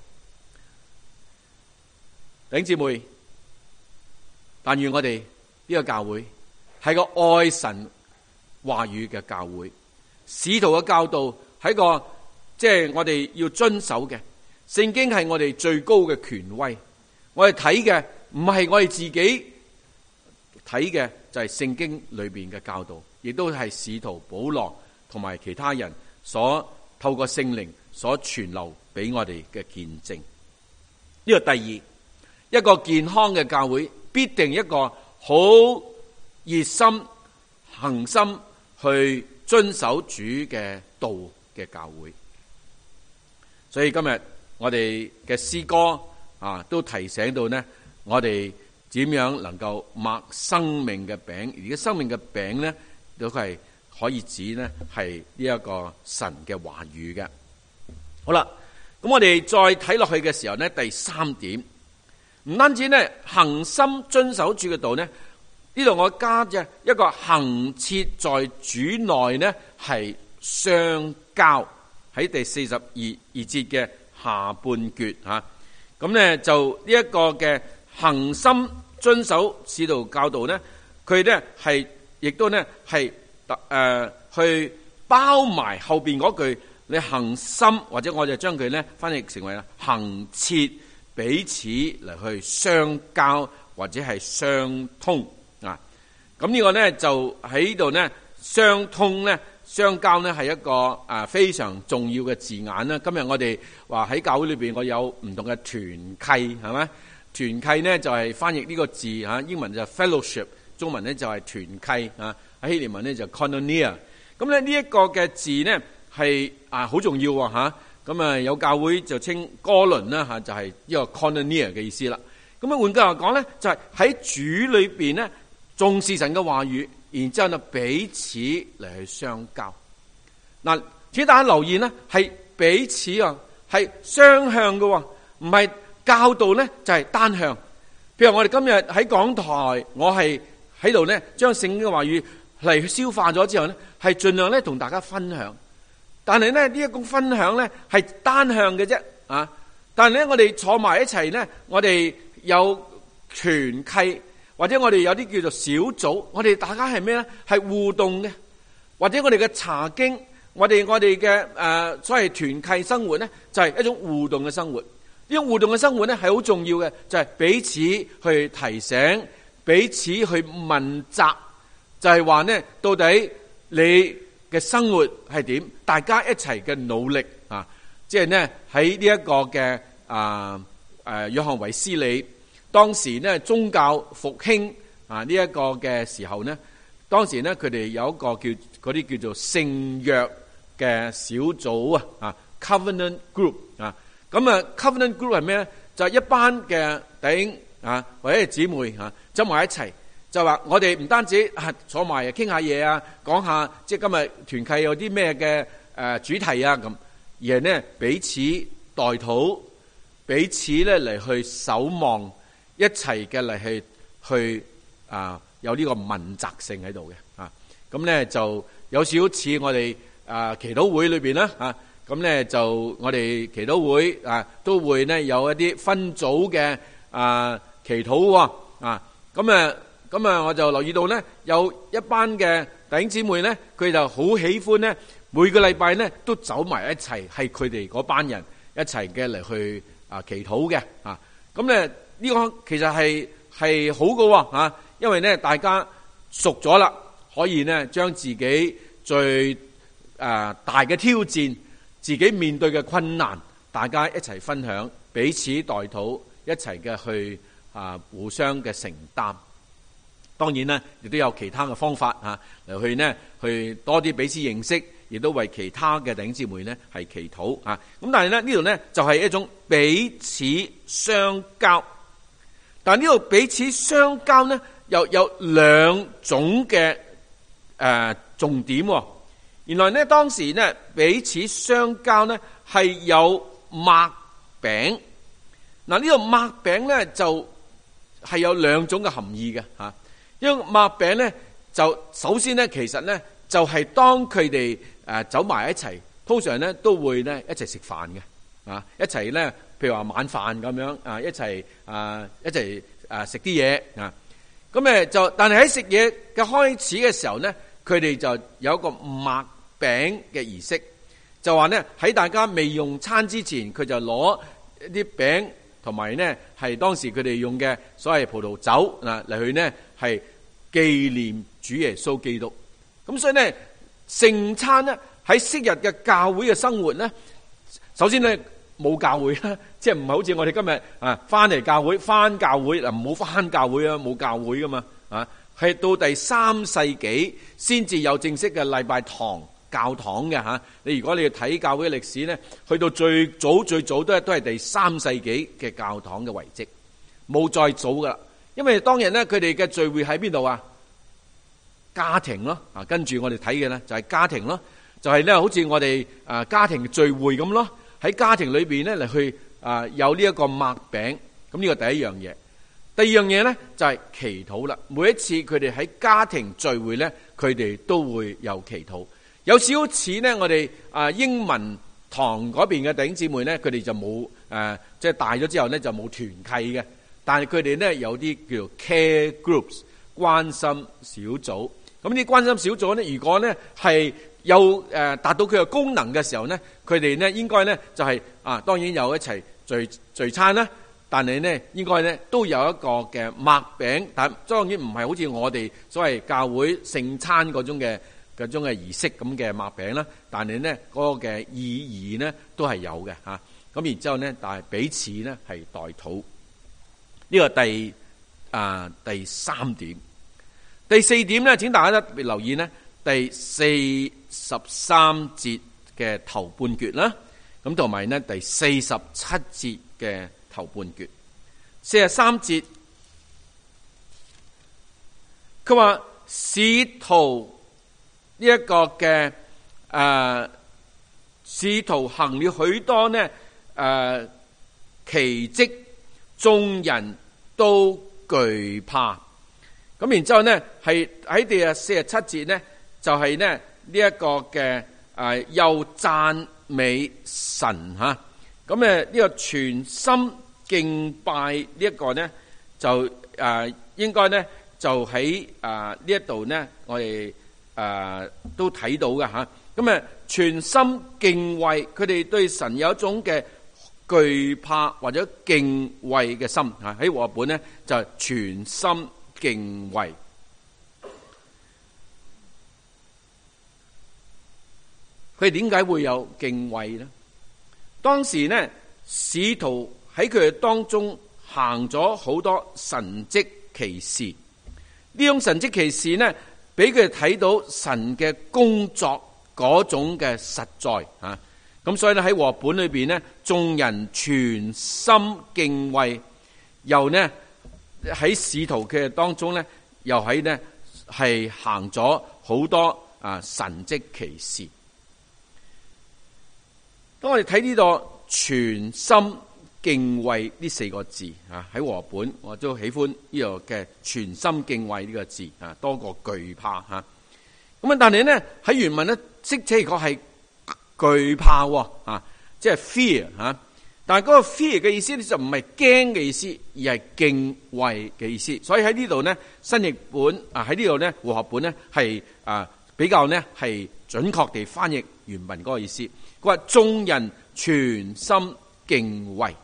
弟兄姊妹，但願我哋呢個教會係個愛神話語嘅教會，使徒嘅教導係個即係、就是、我哋要遵守嘅。聖經係我哋最高嘅權威，我哋睇嘅唔係我哋自己睇嘅，就係聖經裏邊嘅教導，亦都係使徒保羅同埋其他人所透過聖靈所傳流俾我哋嘅見證。呢個第二，一個健康嘅教會必定一個好熱心恒心去遵守主嘅道嘅教會。所以今日我哋嘅詩歌啊，都提醒到呢，我哋點樣能夠擘生命嘅餅，而家生命嘅餅呢，都係可以指呢係呢一個神嘅話語嘅。好啦，咁我哋再睇落去嘅時候呢，第三點，唔單止呢恒心遵守主嘅道呢，呢度我加咗一個恆切在主內呢係相交，喺第四十二二節嘅下半橛吓，咁呢就呢一個嘅恒心遵守使徒教導呢，佢呢係亦都呢係誒、呃、去包埋後邊嗰句，你恒心，或者我就將佢呢翻譯成為恒切彼此嚟去相交或者係相通啊。咁呢個咧就喺度咧相通咧相交咧係一個啊非常重要嘅字眼啦。今日我哋話喺教會裏邊，我有唔同嘅團契係咪？團契咧就係翻譯呢個字嚇，英文就 fellowship， 中文咧就係團契啊，喺希臘文咧就 koinonia。咁咧呢一個嘅字咧係啊好重要喎嚇。咁啊有教會就稱哥倫啦嚇，就係呢個 koinonia 嘅意思啦。咁啊換句話講咧，就係喺主裏邊咧重視神嘅話語，然之後就彼此嚟去相交。嗱，請大家留意咧，係彼此啊，係雙向嘅，唔係教導咧就係單向。譬如我哋今日喺講台，我係喺度咧將聖經嘅話語嚟消化咗之後咧，係盡量咧同大家分享。但係咧呢一個分享咧係單向嘅啫啊！但係咧我哋坐埋一齊咧，我哋有團契，或者我哋有啲叫做小組，我哋大家係咩咧？係互動嘅，或者我哋嘅查經，我哋我哋嘅誒所謂團契生活咧，就係一種互動嘅生活。呢種互動嘅生活咧係好重要嘅，就係彼此去提醒，彼此去問責，就係話咧到底你嘅生活係點？大家一齊嘅努力啊！即係呢喺呢一個嘅啊誒約翰維斯里當時呢宗教復興啊呢一個嘅時候呢，當時呢佢哋有一個叫嗰啲叫做聖約嘅小組啊啊 Covenant Group 啊，咁啊 Covenant Group 係咩咧？就係一班嘅弟兄啊或者係姊妹啊走埋一齊。就話我哋唔單止啊坐埋傾下嘢啊，講下即係今日團契有啲咩嘅誒主題啊咁，而係呢彼此代禱，彼此咧嚟去守望，一齊嘅嚟去去啊有呢個問責性喺度嘅啊，咁咧就有少少似我哋啊祈禱會裏邊啦啊，咁咧就我哋祈禱會啊都會呢有一啲分組嘅啊祈禱喎啊，咁啊。咁啊，我就留意到咧，有一班嘅弟兄姊妹咧，佢就好喜歡咧，每個禮拜咧都走埋一齊，係佢哋嗰班人一齊嘅嚟去啊祈禱嘅啊。咁咧呢個其實係係好嘅喎啊，因為咧大家熟咗啦，可以咧將自己最誒大嘅挑戰、自己面對嘅困難，大家一齊分享，彼此代禱，一齊嘅去啊互相嘅承擔。當然啦，亦都有其他嘅方法嚇嚟去呢，去多啲彼此認識，亦都為其他嘅弟兄姊妹呢係祈禱嚇。咁但係咧呢度呢，就係一種彼此相交，但係呢度彼此相交呢又有兩種嘅誒重點。原來呢當時呢彼此相交呢係有擘餅。嗱呢個擘餅呢就係有兩種嘅含義嘅嚇。因為擘餅咧，就首先咧，其實咧就係當佢哋誒走埋一齊，通常咧都會咧一齊食飯嘅，啊一齊咧，譬如話晚飯咁樣啊，一齊啊一齊啊食啲嘢啊，咁誒就，但係喺食嘢嘅開始嘅時候咧，佢哋就有一個擘餅嘅儀式，就話咧喺大家未用餐之前，佢就攞一啲餅同埋咧係當時佢哋用嘅所謂葡萄酒嗱嚟去咧係紀念主耶穌基督。咁所以咧聖餐咧喺昔日嘅教會嘅生活咧，首先咧冇教會啦，即係唔係好似我哋今日啊翻嚟教會翻教會嗱，唔好翻教會啊，冇教會噶嘛啊，係到第三世紀先至有正式嘅禮拜堂教堂嘅吓。你如果你要睇教會嘅歷史咧，去到最早最早都係都係第三世紀嘅教堂嘅遺跡，冇再早噶啦。因為當日咧佢哋嘅聚會喺邊度啊？家庭咯，啊跟住我哋睇嘅咧就係家庭咯，就係咧好似我哋啊家庭聚會咁咯，喺家庭裏邊咧嚟去啊有呢一個擘餅，咁呢個第一樣嘢。第二樣嘢咧就係祈禱啦。每一次佢哋喺家庭聚會咧，佢哋都會有祈禱。有少少似咧我哋啊英文堂嗰邊嘅弟兄姊妹咧，佢哋就冇誒即係大咗之後咧就冇團契嘅，但係佢哋咧有啲叫做 care groups 關心小組。咁啲關心小組咧，如果咧係有誒達到佢嘅功能嘅時候咧，佢哋咧應該咧就係啊當然有一齊聚聚餐啦， 但係呢應該呢都有一個嘅擘餅，但當然唔係好似我哋所謂教會聖餐嗰種嘅嗰種嘅儀式咁嘅擘餅啦。但係呢嗰個嘅意義呢都係有嘅嚇。咁然之後呢，但係彼此呢係代禱。呢個第啊第三點，第四點呢，請大家特別留意呢，第四十三節嘅頭半橛啦，咁同埋呢第四十七節嘅頭半橛。四十三節，佢話使徒呢一個嘅誒，使徒行了許多呢誒奇蹟，眾人都懼怕。咁然之後呢，係喺第四十七節呢，就係呢呢一個嘅誒又讚美神吓。咁誒呢個全心敬拜呢一個呢，就誒應該呢就喺誒呢一度呢，我哋誒都睇到嘅吓。咁誒全心敬畏，佢哋對神有一種嘅懼怕或者敬畏嘅心吓。喺和合本呢，就係全心敬畏。佢點解會有敬畏呢？當時呢，使徒喺佢哋當中行咗好多神蹟奇事，呢種神蹟奇事呢，俾佢哋睇到神嘅工作嗰種嘅實在啊！咁所以咧喺和合本裏邊呢，眾人全心敬畏，又呢喺使徒佢哋當中呢，又喺呢係行咗好多啊神蹟奇事。當我哋睇呢個全心敬畏呢四個字啊，喺和合本我都喜歡呢個嘅全心敬畏呢個字啊，多過懼怕吓。咁啊，但係呢喺原文呢，即係確係懼怕啊，即係 fear 吓。但係嗰個 fear 嘅意思呢，就唔係驚嘅意思，而係敬畏嘅意思。所以喺呢度呢，新譯本啊喺呢度呢，和合本呢係啊比較呢係準確地翻譯原文嗰個意思。佢話眾人全心敬畏。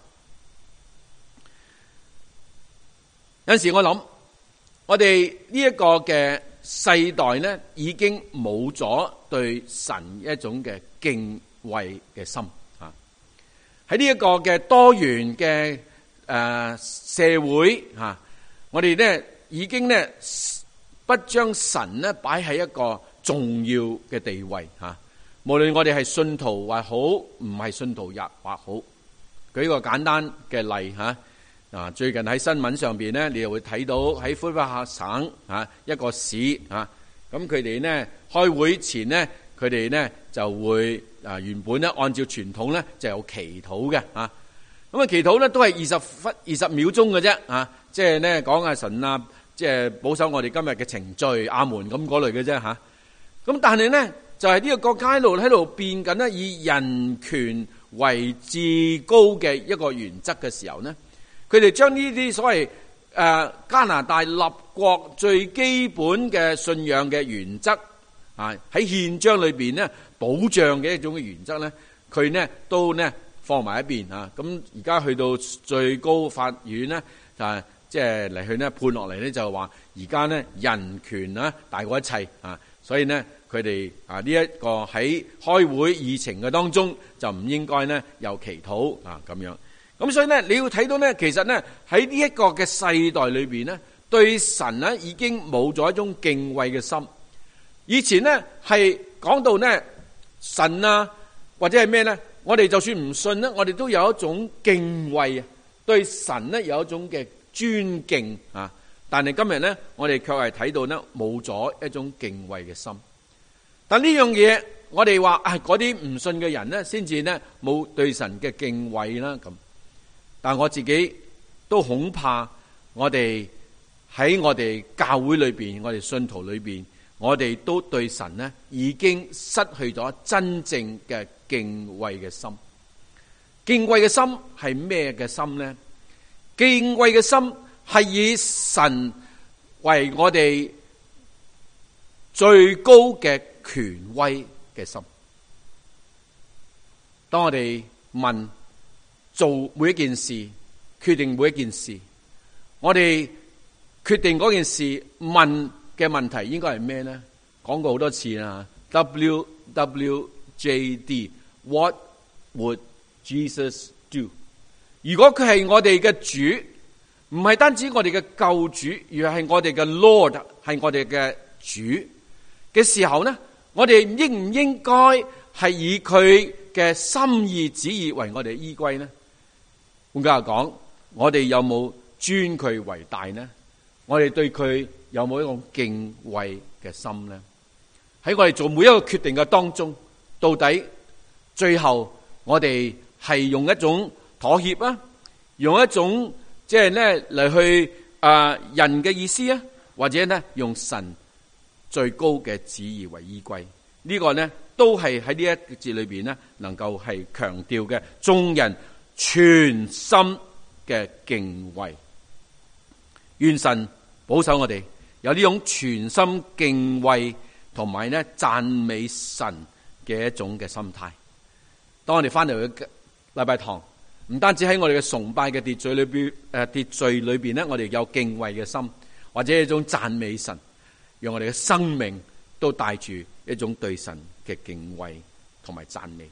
有陣時我諗，我哋呢一個嘅世代呢，已經冇咗對神一種嘅敬畏嘅心啊！喺呢一個嘅多元嘅誒、呃、社會啊，我哋呢已經呢不將神呢擺喺一個重要嘅地位啊！無論我哋係信徒或好，唔係信徒也或好，舉個簡單嘅例吓，啊最近喺新聞上邊咧，你又會睇到喺魁北克省啊一個市啊，咁佢哋呢開會前呢，佢哋呢就會啊原本咧按照傳統咧就有祈禱嘅啊，咁啊祈禱咧都係二十分二十秒鐘嘅啫啊，即係呢講下神啊，即係保守我哋今日嘅程序，阿門咁嗰類嘅啫吓，咁但係呢。就係呢個國家喺度喺度變緊呢，以人權為至高嘅一個原則嘅時候呢，佢哋將呢啲所謂誒、呃、加拿大立國最基本嘅信仰嘅原則啊，喺憲章裏邊呢保障嘅一種嘅原則呢，佢呢都呢放埋一邊啊。咁而家去到最高法院呢，就係即係嚟去呢判落嚟呢，就話而家呢人權啊大過一切啊，所以呢。佢哋啊呢一個喺開會議程嘅當中就唔應該呢有祈禱啊咁樣，咁所以呢，你要睇到呢，其實呢喺呢一個嘅世代裏邊呢，對神呢已經冇咗一種敬畏嘅心。以前呢係講到呢神啊或者係咩呢，我哋就算唔信呢，我哋都有一種敬畏啊，對神呢有一種嘅尊敬啊。但係今日呢，我哋卻係睇到呢冇咗一種敬畏嘅心。但呢樣嘢，我哋話啊，嗰啲唔信嘅人呢，先至呢冇對神嘅敬畏啦咁。但我自己都恐怕，我哋喺我哋教會裏邊，我哋信徒裏邊，我哋都對神呢已經失去咗真正嘅敬畏嘅心。敬畏嘅心係咩嘅心呢？敬畏嘅心係以神為我哋最高嘅權威嘅心。當我哋問做每一件事， 決定每一件事，我哋決定嗰件事問嘅問題應該係咩呢？講過好多次啦 ，W W J D，What would Jesus do？ 如果佢係我哋嘅主，唔係單止我哋嘅救主，而係我哋嘅 Lord， 係我哋嘅主嘅時候呢，我哋應唔應該係以佢嘅心意旨意為我哋依歸呢？換句話講，我哋有冇尊佢為大呢？我哋對佢有冇一種敬畏嘅心呢？喺我哋做每一個決定嘅當中，到底最後我哋係用一種妥協啊，用一種即係咧嚟去啊、呃、人嘅意思啊，或者咧用神最高嘅旨意為依歸？呢個呢都係喺呢一節裏邊呢能夠係強調嘅，眾人全心嘅敬畏。願神保守我哋有呢種全心敬畏同埋呢讚美神嘅一種嘅心態。當我哋翻嚟去禮拜堂，唔單止喺我哋嘅崇拜嘅秩序裏邊，誒秩序裏邊呢，我哋有敬畏嘅心，或者一種讚美神，讓我哋嘅生命都帶住一種對神嘅敬畏同埋讚美。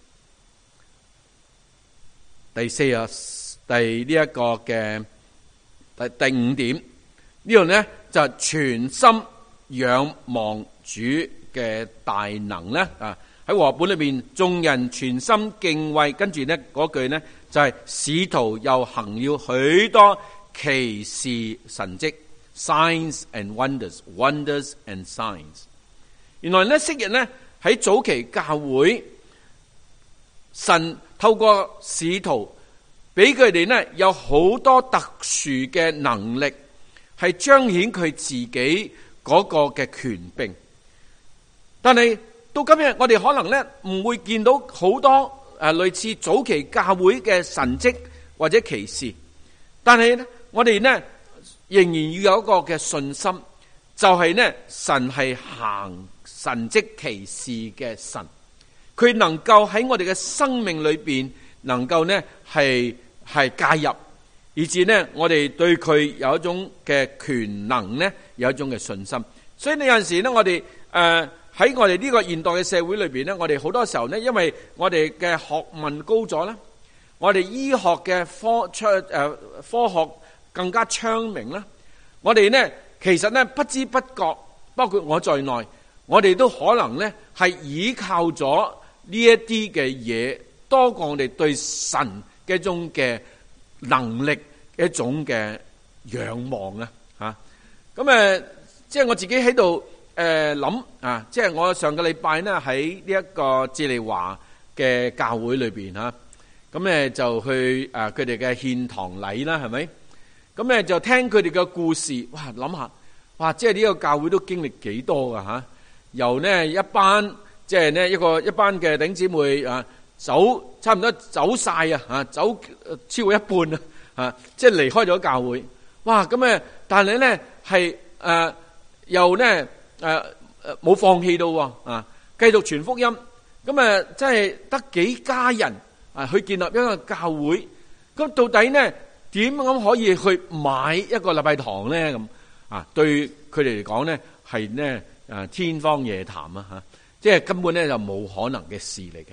第四啊，第呢一個嘅第第五點，呢度呢就全心仰望主嘅大能咧啊！喺和合本裏邊，眾人全心敬畏，跟住呢嗰句呢就係、是、使徒又行了許多奇事神蹟 signs and wonders wonders and signs。原來呢昔日呢喺早期教會，神透過使徒俾佢哋呢有好多特殊嘅能力，係彰顯佢自己嗰個嘅權柄。但係到今日，我哋可能呢唔會見到好多誒、呃、類似早期教會嘅神蹟或者奇事，但係呢我哋呢仍然要有一個嘅信心，就係、是、呢神係行神蹟奇事嘅神，佢能夠喺我哋嘅生命裏邊能夠呢係係介入，以至呢我哋對佢有一種嘅權能呢有一種嘅信心。所以呢有陣時呢我哋誒。呃喺我哋呢個現代嘅社會裏邊咧，我哋好多時候咧，因為我哋嘅學問高咗啦，我哋醫學嘅科出誒科學更加昌明啦，我哋咧其實咧不知不覺，包括我在內，我哋都可能咧係依靠咗呢一啲嘅嘢，多過我哋對神嘅一種嘅能力一種嘅仰望啊嚇。咁誒，即係我自己喺度。誒諗啊！即係我上個禮拜呢喺呢一個智利華嘅教會裏邊嚇，咁咧就去誒佢哋嘅獻堂禮啦，係咪？咁咧就聽佢哋嘅故事，哇！諗下，哇！即係呢個教會都經歷幾多噶嚇？由呢一班即係呢一個一班嘅弟兄姊妹啊，走差唔多走曬啊嚇，走超過一半啊嚇，即係離開咗教會。哇！咁誒，但係咧係誒又呢。誒、呃、誒，冇放棄到啊！繼續傳福音，咁誒，即係得幾家人啊去建立一個教會。咁到底呢點樣可以去買一個禮拜堂咧？咁啊，對佢哋嚟講呢係呢誒天方夜譚啊！吓，即係根本咧就冇可能嘅事嚟嘅。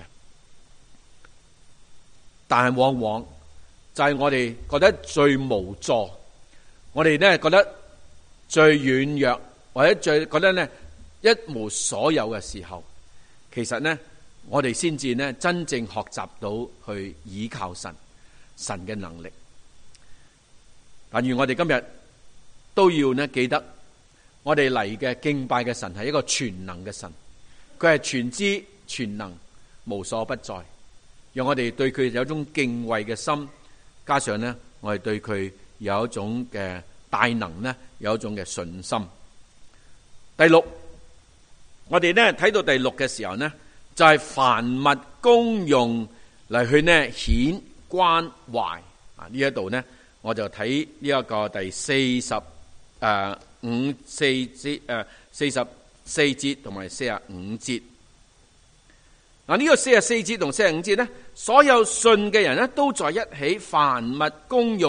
但係往往就係我哋覺得最無助，我哋咧覺得最軟弱。或者最覺得呢一無所有嘅時候，其實呢我哋先至呢真正學習到去倚靠神，神嘅能力。但願我哋今日都要呢記得，我哋嚟嘅敬拜嘅神係一個全能嘅神，佢係全知全能，無所不在。讓我哋對佢有一種敬畏嘅心，加上呢我哋對佢有一種嘅大能呢，有一種嘅信心。第六，我哋呢睇到第六嘅時候呢，就係、是、凡物公用嚟去呢顯關懷啊！呢一度呢，我就睇呢一個第四十誒五四節誒四十四節同埋四十五節。嗱，呢個四十四節同四十五節呢，所有信嘅人呢都在一起，凡物公用，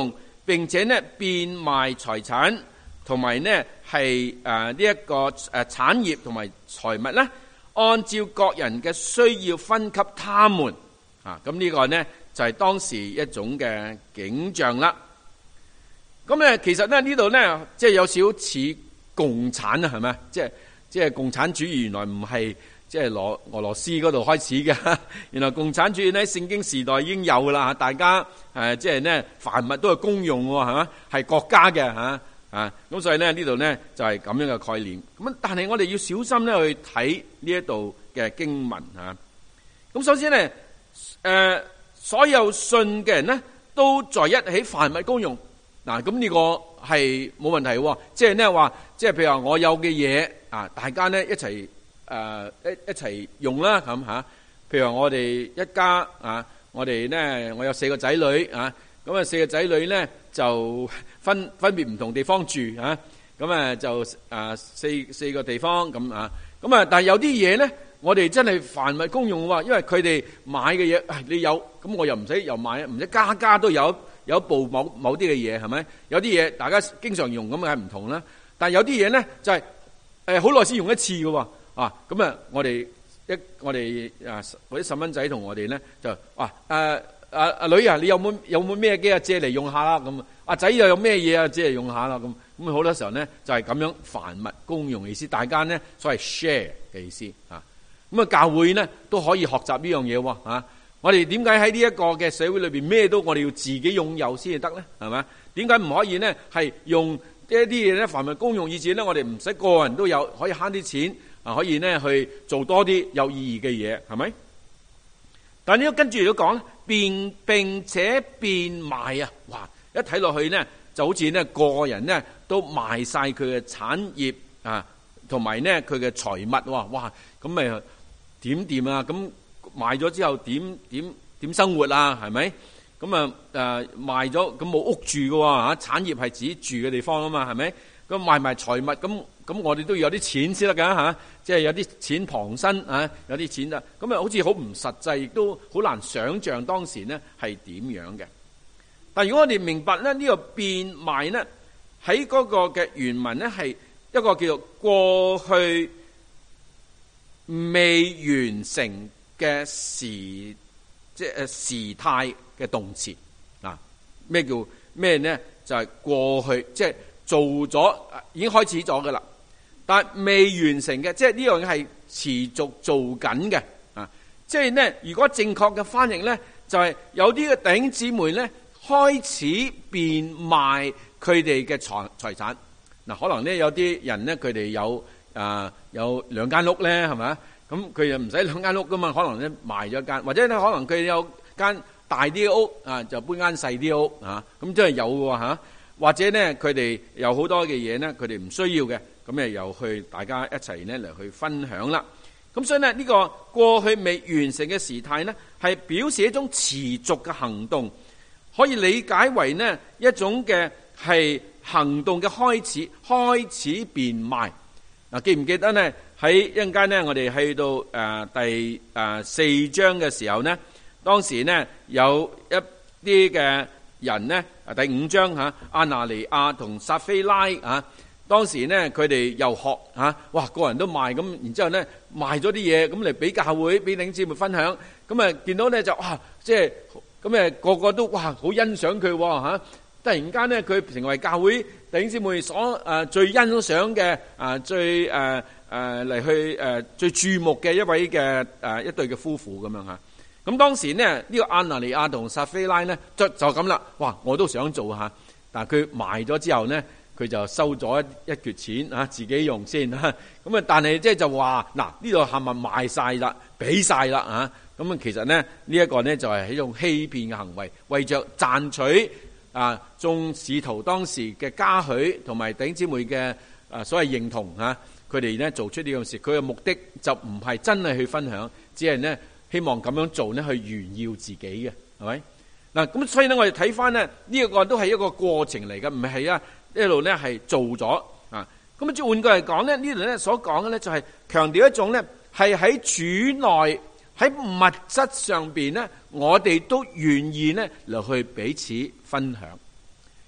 並且呢變賣財產，同埋呢係誒呢一個誒產業同埋財物咧，按照各人嘅需要分給他們啊。咁呢個呢就係當時一種嘅景象啦。咁咧其實咧呢度呢，即係有少少似共產啊，係咪？即係即係共產主義原來唔係即係羅俄羅斯嗰度開始嘅，原來共產主義呢聖經時代已經有啦。大家誒即係呢凡物都係公用喎，係嘛？係國家嘅嚇啊。咁所以呢呢度呢就係咁樣嘅概念。咁但係我哋要小心咧去睇呢一度嘅經文嚇。咁首先呢，誒所有信嘅人呢都在一起，凡物公用。嗱，咁呢個係冇問題喎，即係呢話，即係譬如話我有嘅嘢啊，大家呢一齊誒一一齊用啦咁嚇。譬如話我哋一家啊，我哋呢我有四個仔女啊，咁啊四個仔女呢就分分別唔同地方住啊，咁啊就啊四四個地方咁啊，咁啊但係有啲嘢呢，我哋真係凡物公用喎，因為佢哋買嘅嘢，你有咁我又唔使又買，唔使家家都有。有一部某某啲嘅嘢係咪？有啲嘢大家經常用咁係唔同啦。但係有啲嘢咧就係誒好耐先用一次嘅喎啊！咁啊，我哋一我哋啊嗰啲細蚊仔同我哋咧就啊誒阿阿女啊，你有冇有冇咩機啊借嚟用下啦咁啊？阿仔又有咩嘢啊借嚟用下啦咁咁好多時候咧就係咁樣凡物公用嘅意思，大家咧所謂 share 嘅意思啊。咁啊教會咧都可以學習呢樣嘢喎啊！我哋點解喺呢一個嘅社會裏邊咩都我哋要自己擁有先至得咧？係咪？點解唔可以呢？係用一啲嘢咧，凡物公用，以至呢，我哋唔使個人都有，可以慳啲錢啊，可以呢去做多啲有意義嘅嘢，係咪？但係呢個跟住如果講咧，變並且變賣啊！哇！一睇落去呢，就好似呢個人呢都賣晒佢嘅產業啊，同埋呢佢嘅財物哇！哇！咁咪點掂啊？咁賣咗之後點點點生活啊？係咪？咁啊誒賣咗咁冇屋住嘅喎嚇，產業係自己住嘅地方啊嘛，係咪？咁賣埋財物咁咁，我哋都要有啲錢先得㗎嚇，即係有啲錢傍身啊，有啲錢啊，咁啊好似好唔實際，亦都好難想像當時呢係點樣嘅。但如果我哋明白咧呢個變賣呢，喺嗰個嘅原文呢係一個叫做過去未完成嘅時，即係時態嘅動詞啊。咩叫咩呢？就係、是、過去，即係做咗已經開始咗噶啦，但係未完成嘅，即係呢樣嘢係持續做緊嘅啊。即係呢，如果正確嘅翻譯呢，就係、是、有啲嘅弟兄姊妹呢開始變賣佢哋嘅財財產嗱。可能呢，有啲人呢，佢哋有啊、呃、有兩間屋呢，係咪？咁佢又唔使兩間屋噶嘛，可能咧賣咗間，或者咧可能佢有間大啲嘅屋啊，就搬間細啲屋啊，咁真係有嘅嚇。或者咧佢哋有好多嘅嘢咧，佢哋唔需要嘅，咁誒又去大家一齊咧嚟去分享啦。咁所以咧呢個過去未完成嘅時態咧，係表示一種持續嘅行動，可以理解為呢一種嘅係行動嘅開始，開始變賣嗱。記唔記得呢？喺一陣間呢，我哋去到誒、呃、第誒、呃、四章嘅時候呢，當時呢有一啲嘅人呢，第五章嚇，亞拿尼亞同撒非拉啊，當時呢佢哋又學嚇、啊，哇個人都賣咁，然之後呢賣咗啲嘢咁嚟俾教會俾弟兄姊妹分享，咁啊見到呢就哇即係咁誒個個都哇好欣賞佢嚇，突然間呢佢成為教會弟兄姊妹所誒、呃、最欣賞嘅啊最誒。呃誒嚟去誒最注目嘅一位嘅誒一對嘅夫婦咁樣嚇，咁當時呢呢個亞拿尼亞同撒非拉呢就就咁啦，哇我都想做嚇，但係佢賣咗之後呢，佢就收咗一一橛錢嚇自己用先嚇，咁啊但係即係就話嗱呢度係咪賣晒啦，俾晒啦嚇，咁啊其實呢呢一個呢就係一種欺騙嘅行為，為著賺取啊眾使徒當時嘅嘉許同埋弟兄姊妹嘅啊所謂認同嚇。佢哋咧做出呢樣事，佢嘅目的就唔係真係去分享，只係咧希望咁樣做咧去炫耀自己嘅，係咪？嗱咁所以咧，我哋睇翻咧呢一個都係一個過程嚟嘅，唔係啊一路咧係做咗啊。咁啊，即係換句嚟講咧，呢度咧所講嘅咧就係強調一種咧係喺主內喺物質上邊咧，我哋都願意咧嚟去彼此分享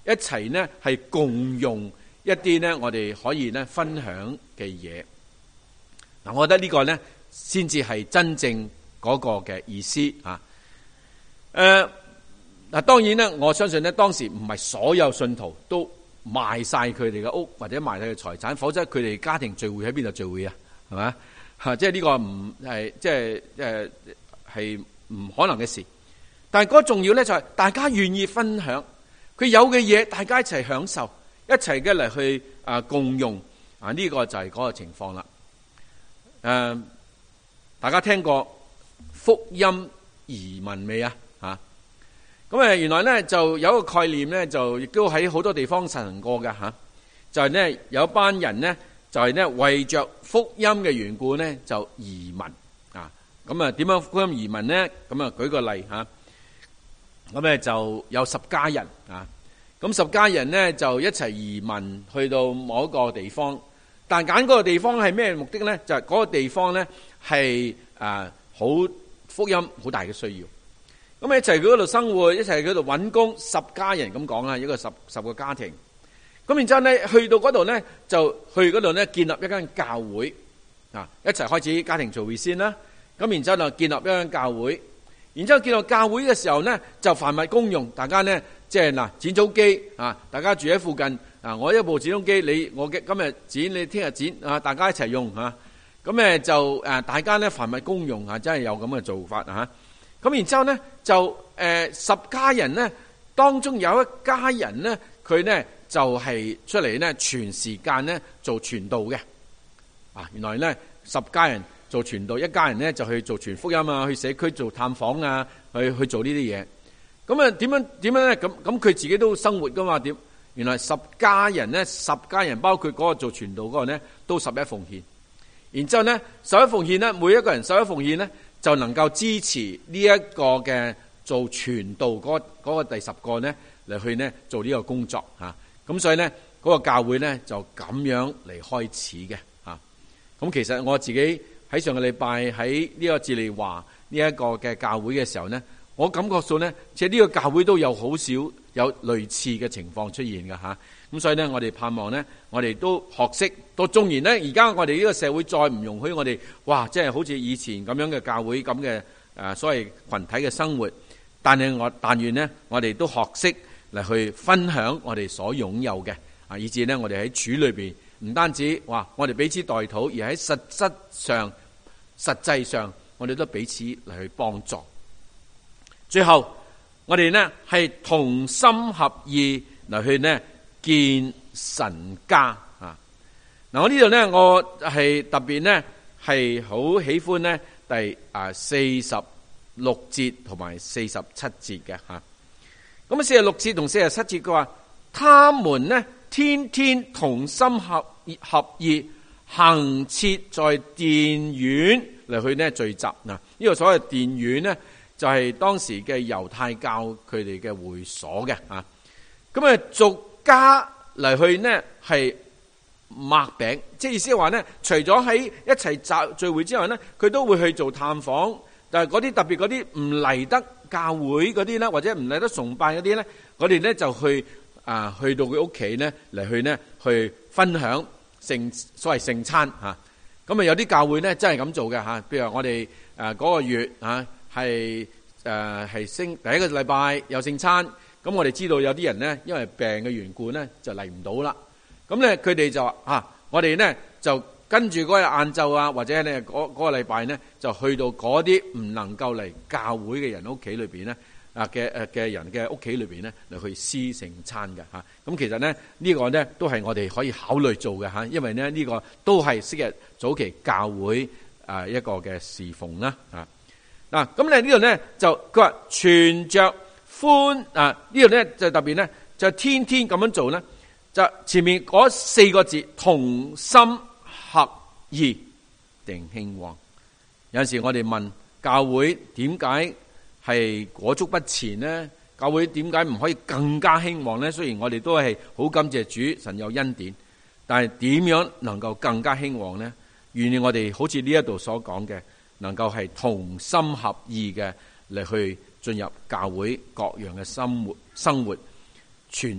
一齊呢係共用一啲呢我哋可以呢分享嘅嘢。嗱，我覺得呢個呢先至係真正嗰個嘅意思啊。誒，嗱，當然呢，我相信呢當時唔係所有信徒都賣晒佢哋嘅屋或者賣晒佢嘅財產，否則佢哋家庭聚會喺邊度聚會啊？係咪？吓，即係呢個唔係即係誒係唔可能嘅事。但係嗰個重要咧就係大家願意分享，佢有嘅嘢大家一齊享受，一齊嘅嚟去啊共用啊，呢個就係嗰個情況啦。誒，大家聽過福音移民未啊？吓，咁誒，原來咧就有一個概念咧，就亦都喺好多地方實行過嘅吓，就係咧有一班人咧。就係咧為着福音嘅緣故咧，就移民啊！咁啊，點樣福音移民咧？咁啊，舉個例吓，咁咧就有十家人啊，咁十家人咧就一齊移民去到某一個地方，但揀嗰個地方係咩目的咧？就係嗰個地方咧係啊好福音好大嘅需要，咁一齊喺嗰度生活，一齊喺嗰度揾工，十家人咁講啦，一個十十個家庭。咁然之後咧，去到嗰度咧，就去嗰度咧建立一間教會啊！一齊開始家庭聚會先啦。咁然之後就建立一間教會，然之後建立教會嘅時候咧，就凡物公用，大家咧即係嗱剪草機啊！大家住喺附近啊，我一部剪草機，你我嘅今日剪，你聽日剪啊，大家一齊用嚇。咁咧就誒，大家咧凡物公用啊，真係有咁嘅做法啊！咁然之後咧就誒十家人咧，當中有一家人咧，佢咧。就係出嚟咧，全時間咧做傳道嘅啊！原來咧十家人做傳道，一家人咧就去做傳福音啊，去社區做探訪啊，去去做呢啲嘢。咁啊，點樣點樣咧？咁咁佢自己都生活噶嘛？點？原來十家人咧，十家人包括嗰個做傳道嗰個咧，都十一奉獻。然之後咧，十一奉獻咧，每一個人十一奉獻咧，就能夠支持呢一個嘅做傳道嗰嗰個第十個咧嚟去咧做呢個工作嚇。咁所以咧，嗰個教會咧就咁樣嚟開始嘅嚇。咁其實我自己喺上個禮拜喺呢個智利華呢一個嘅教會嘅時候咧，我感覺到咧，即係呢個教會都有好少有類似嘅情況出現嘅嚇。咁所以咧，我哋盼望咧，我哋都學識到，縱然咧，而家我哋呢個社會再唔容許我哋，哇！即係好似以前咁樣嘅教會咁嘅誒所謂群體嘅生活，但係我但願咧，我哋都學識嚟去分享我哋所擁有嘅，啊，以至呢，我哋喺主裏邊唔單止話我哋彼此代禱，而喺實質上、實際上，我哋都彼此嚟去幫助。最後，我哋呢係同心合意嚟去呢建神家啊！嗱，我呢度呢，我係特別呢係好喜歡呢第啊四十六節同埋四十七節嘅吓。咁啊，四十六節同四十七節佢話，他們呢天天同心合合意，行切在殿院嚟去呢聚集。嗱，呢個所謂殿院呢，就係當時嘅猶太教佢哋嘅會所嘅啊。咁啊，逐家嚟去呢係擘餅，即係意思係話呢，除咗喺一齊集聚會之外呢，佢都會去做探訪。但係嗰啲特別嗰啲唔嚟得教會嗰啲咧，或者唔嚟得崇拜嗰啲咧，我哋咧就去啊，去到佢屋企咧嚟去咧去分享聖所謂聖餐嚇。咁啊有啲教會咧真係咁做嘅嚇，譬如我哋誒嗰個月啊係誒係聖第一個禮拜有聖餐，咁我哋知道有啲人咧因為病嘅緣故咧就嚟唔到啦。咁咧佢哋就話啊，我哋咧就跟住嗰日晏晝啊，或者咧嗰嗰個禮拜咧，就去到嗰啲唔能夠嚟教會嘅人屋企裏邊咧啊嘅誒嘅人嘅屋企裏邊咧嚟去施聖餐嘅嚇。咁其實咧呢個咧都係我哋可以考慮做嘅嚇，因為咧呢個都係昔日早期教會啊一個嘅侍奉啦啊。嗱咁咧呢度咧就佢話存着歡啊，呢度咧就特別咧就天天咁樣做咧，就前面嗰四個字同心合意定興旺。有陣時我哋問教會點解係裹足不前呢？教會點解唔可以更加興旺呢？雖然我哋都係好感謝主，神有恩典，但係點樣能夠更加興旺呢？願意我哋好似呢一度所講嘅，能夠係同心合意嘅嚟去進入教會各樣嘅生活，生活存着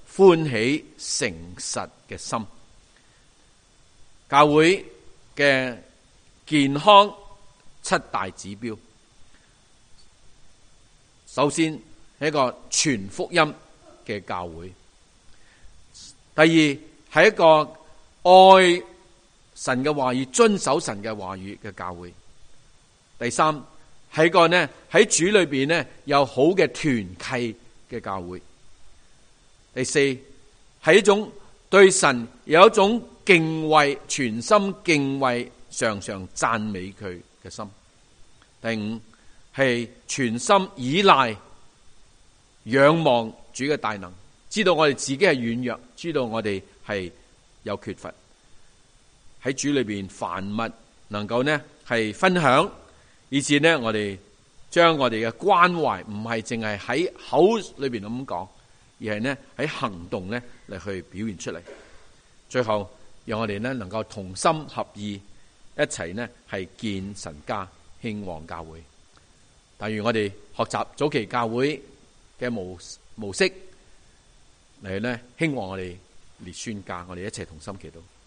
歡喜誠實嘅心。教會嘅健康七大指標，首先係一個全福音嘅教會，第二係一個愛神嘅話語、遵守神嘅話語嘅教會，第三係一個呢喺主裏邊呢有好嘅團契嘅教會，第四係一種對神有一種敬畏、全心敬畏、常常讚美佢嘅心，第五係全心依賴、仰望主嘅大能，知道我哋自己係軟弱，知道我哋係有缺乏，喺主裏邊凡物能夠呢係分享，以至呢我哋將我哋嘅關懷唔係淨係喺口裏邊咁講，而係呢喺行動呢嚟去表現出嚟。最後讓我哋呢能夠同心合意，一齊呢係建神家、興旺教會。例如我哋學習早期教會嘅模模式嚟呢興旺我哋列宣家，我哋一齊同心祈禱。